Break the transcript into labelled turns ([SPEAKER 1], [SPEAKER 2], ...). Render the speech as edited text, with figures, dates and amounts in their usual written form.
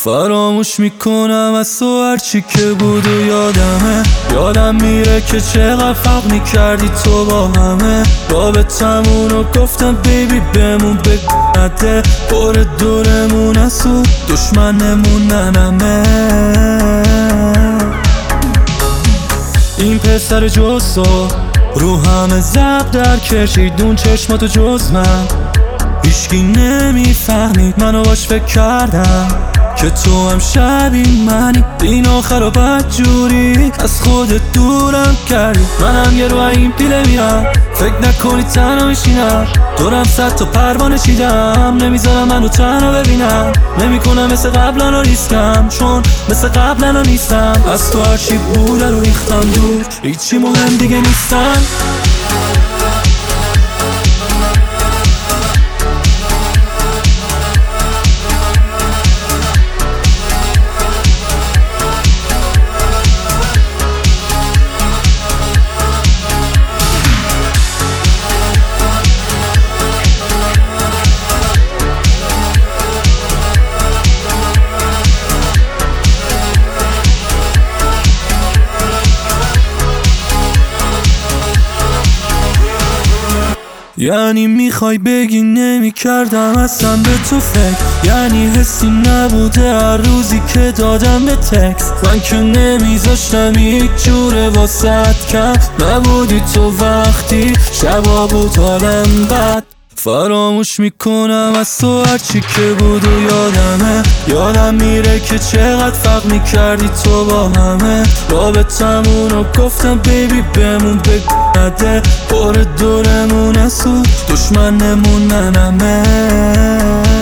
[SPEAKER 1] فراموش میکنم از تو هرچی که بود و یادم میره که چقدر فرق میکردی تو با همه. رابطمون رو گفتم بیبی بمون بگنده، پر دورمون از او دشمنمون ننمه. این پسر جز تو رو همه زب در کشیدون چشماتو جز من هیچکی نمیفهمید. منو باش فکر کردم که تو هم شبیه منی، این آخر و بد جوری از خودت دورم کردی. منم یه رو این پیله میرم، فکر نکنی تنها میشینم، دورم 100 تا پروانه چیدم، نمیذارم منو تنها ببینم. نمیکنم مثل قبلا ریسکم، چون مثل قبلا نیستم. از تو هرچی بوده رو ریختم دور، هیچی مهم دیگه نیستم. یعنی میخوای بگی نمی کردم اصلا به تو فکر، یعنی حسی نبوده هر روزی که دادم به تکست. من که نمیذاشتم هیچ جوره واسط کم نبودی تو وقتی شبا بود حالم بد. فراموش میکنم از تو هرچی که بود و یادم میره که چقدر فرق میکردی تو با همه. رابطمون رو گفتم بیبی بمون بگنده، پر دورمون از او دشمنمون ننمه.